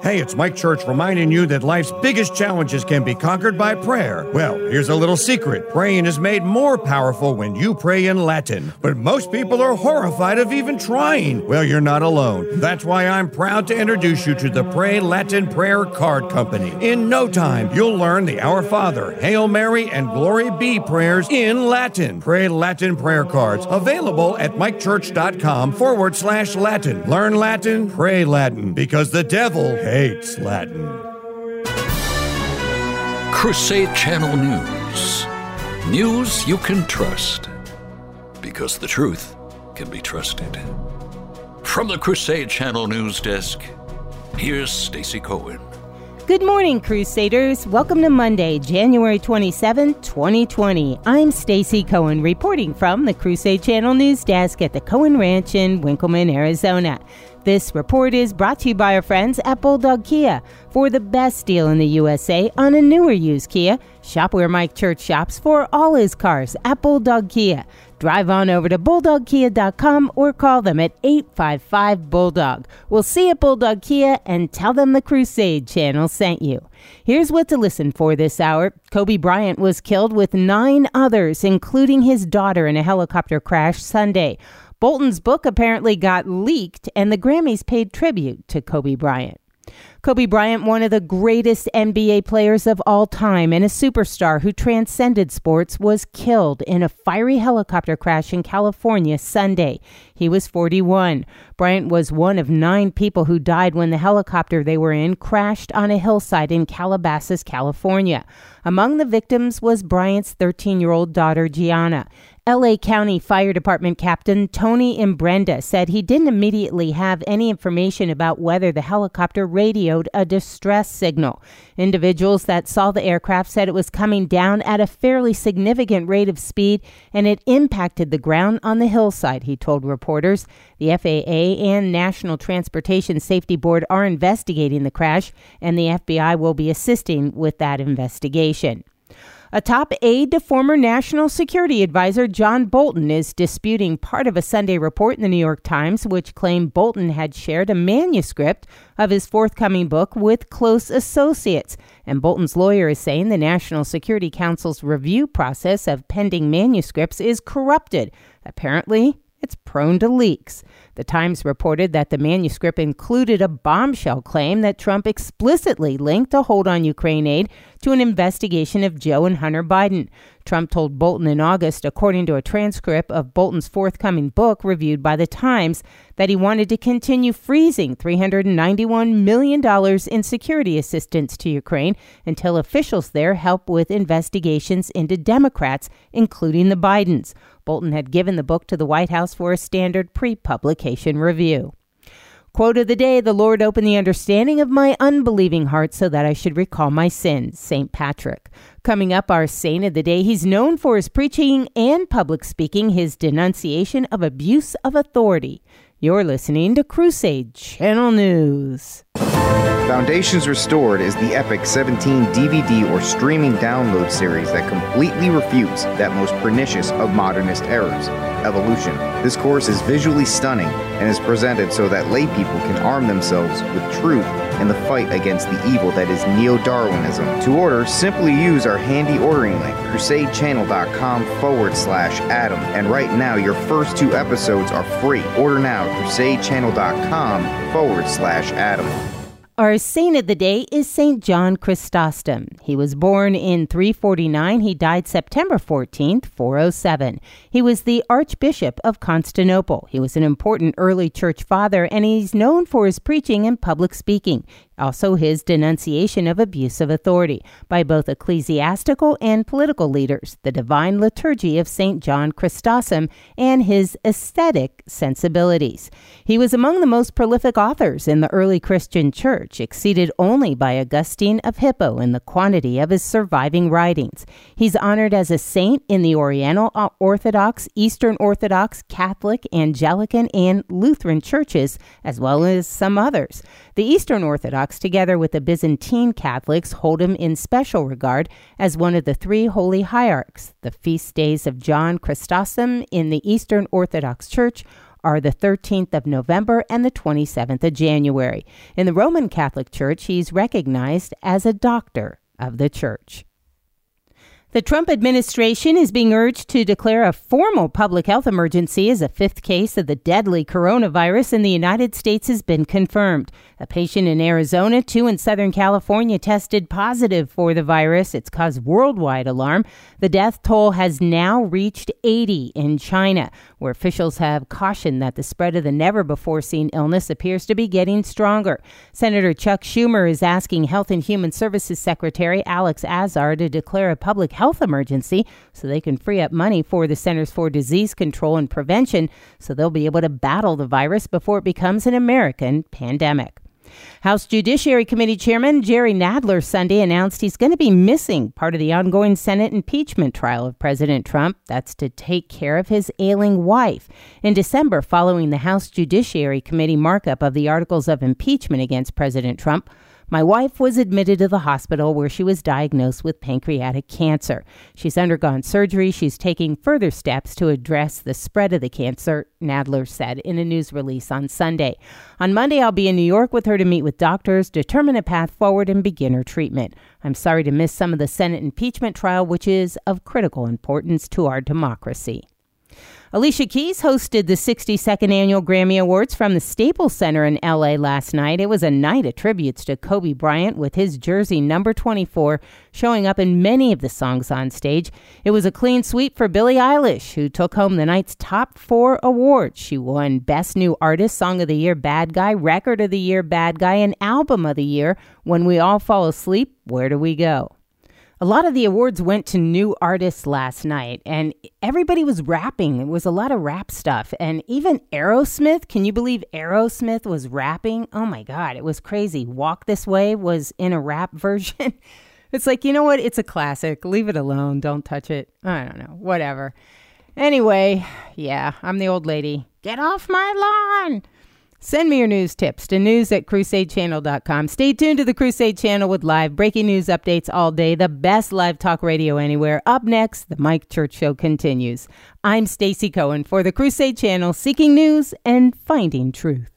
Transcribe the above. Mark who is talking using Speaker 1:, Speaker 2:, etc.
Speaker 1: Hey, it's Mike Church reminding you that life's biggest challenges can be conquered by prayer. Well, here's a little secret. Praying is made more powerful when you pray in Latin. But most people are horrified of even trying. Well, you're not alone. That's why I'm proud to introduce you to the Pray Latin Prayer Card Company. In no time, you'll learn the Our Father, Hail Mary, and Glory Be prayers in Latin. Pray Latin prayer cards. Available at mikechurch.com/Latin. Learn Latin, pray Latin, because the devil hates Latin.
Speaker 2: Crusade Channel News. News you can trust. Because the truth can be trusted. From the Crusade Channel News Desk, here's Stacey Cohen.
Speaker 3: Good morning, Crusaders. Welcome to Monday, January 27, 2020. I'm Stacey Cohen, reporting from the Crusade Channel News Desk at the Cohen Ranch in Winkleman, Arizona. This report is brought to you by our friends at Bulldog Kia. For the best deal in the USA on a newer used Kia, shop where Mike Church shops for all his cars at Bulldog Kia. Drive on over to BulldogKia.com or call them at 855-BULLDOG. We'll see you at Bulldog Kia and tell them the Crusade Channel sent you. Here's what to listen for this hour. Kobe Bryant was killed with 9 others, including his daughter, in a helicopter crash Sunday. Bolton's book apparently got leaked, and the Grammys paid tribute to Kobe Bryant. Kobe Bryant, one of the greatest NBA players of all time and a superstar who transcended sports, was killed in a fiery helicopter crash in California Sunday. He was 41. Bryant was one of 9 people who died when the helicopter they were in crashed on a hillside in Calabasas, California. Among the victims was Bryant's 13-year-old daughter, Gianna. L.A. County Fire Department Captain Tony Imbrenda said he didn't immediately have any information about whether the helicopter radioed a distress signal. Individuals that saw the aircraft said it was coming down at a fairly significant rate of speed and it impacted the ground on the hillside, he told reporters. The FAA and National Transportation Safety Board are investigating the crash, and the FBI will be assisting with that investigation. A top aide to former National Security Advisor John Bolton is disputing part of a Sunday report in the New York Times which claimed Bolton had shared a manuscript of his forthcoming book with close associates. And Bolton's lawyer is saying the National Security Council's review process of pending manuscripts is corrupted. Apparently, it's prone to leaks. The Times reported that the manuscript included a bombshell claim that Trump explicitly linked a hold on Ukraine aid to an investigation of Joe and Hunter Biden. Trump told Bolton in August, according to a transcript of Bolton's forthcoming book reviewed by the Times, that he wanted to continue freezing $391 million in security assistance to Ukraine until officials there help with investigations into Democrats, including the Bidens. Bolton had given the book to the White House for a standard pre-publication review. Quote of the day, "The Lord opened the understanding of my unbelieving heart so that I should recall my sins." St. Patrick. Coming up, our saint of the day. He's known for his preaching and public speaking, his denunciation of abuse of authority. You're listening to Crusade Channel News.
Speaker 4: Foundations Restored is the epic 17 DVD or streaming download series that completely refutes that most pernicious of modernist errors, evolution. This course is visually stunning and is presented so that lay people can arm themselves with truth in the fight against the evil that is neo-Darwinism. To order, simply use our handy ordering link, crusadechannel.com/Adam. And right now, your first 2 episodes are free. Order now, crusadechannel.com/Adam.
Speaker 3: Our saint of the day is St. John Chrysostom. He was born in 349. He died September 14th, 407. He was the Archbishop of Constantinople. He was an important early church father, and he's known for his preaching and public speaking. Also his denunciation of abuse of authority by both ecclesiastical and political leaders, the divine liturgy of St. John Chrysostom, and his aesthetic sensibilities. He was among the most prolific authors in the early Christian church, exceeded only by Augustine of Hippo in the quantity of his surviving writings. He's honored as a saint in the Oriental Orthodox, Eastern Orthodox, Catholic, Anglican, and Lutheran churches, as well as some others. The Eastern Orthodox, together with the Byzantine Catholics, hold him in special regard as one of the 3 holy hierarchs. The feast days of John Chrysostom in the Eastern Orthodox Church are the 13th of November and the 27th of January. In the Roman Catholic Church, he's recognized as a doctor of the church. The Trump administration is being urged to declare a formal public health emergency as a fifth case of the deadly coronavirus in the United States has been confirmed. A patient in Arizona, 2 in Southern California tested positive for the virus. It's caused worldwide alarm. The death toll has now reached 80 in China, where officials have cautioned that the spread of the never-before-seen illness appears to be getting stronger. Senator Chuck Schumer is asking Health and Human Services Secretary Alex Azar to declare a public health emergency so they can free up money for the Centers for Disease Control and Prevention so they'll be able to battle the virus before it becomes an American pandemic. House Judiciary Committee Chairman Jerry Nadler Sunday announced he's going to be missing part of the ongoing Senate impeachment trial of President Trump. That's to take care of his ailing wife. In December, following the House Judiciary Committee markup of the articles of impeachment against President Trump, my wife was admitted to the hospital where she was diagnosed with pancreatic cancer. She's undergone surgery. She's taking further steps to address the spread of the cancer, Nadler said in a news release on Sunday. On Monday, I'll be in New York with her to meet with doctors, determine a path forward, and begin her treatment. I'm sorry to miss some of the Senate impeachment trial, which is of critical importance to our democracy. Alicia Keys hosted the 62nd Annual Grammy Awards from the Staples Center in L.A. last night. It was a night of tributes to Kobe Bryant, with his jersey number 24 showing up in many of the songs on stage. It was a clean sweep for Billie Eilish, who took home the night's top 4 awards. She won Best New Artist, Song of the Year, Bad Guy, Record of the Year, Bad Guy, and Album of the Year, When We All Fall Asleep, Where Do We Go? A lot of the awards went to new artists last night, and everybody was rapping. It was a lot of rap stuff. And even Aerosmith, can you believe Aerosmith was rapping? Oh my God, it was crazy. Walk This Way was in a rap version. It's like, you know what? It's a classic. Leave it alone. Don't touch it. I don't know. Whatever. Anyway, yeah, I'm the old lady. Get off my lawn. Send me your news tips to news@crusadechannel.com. Stay tuned to the Crusade Channel with live breaking news updates all day. The best live talk radio anywhere. Up next, the Mike Church Show continues. I'm Stacey Cohen for the Crusade Channel, seeking news and finding truth.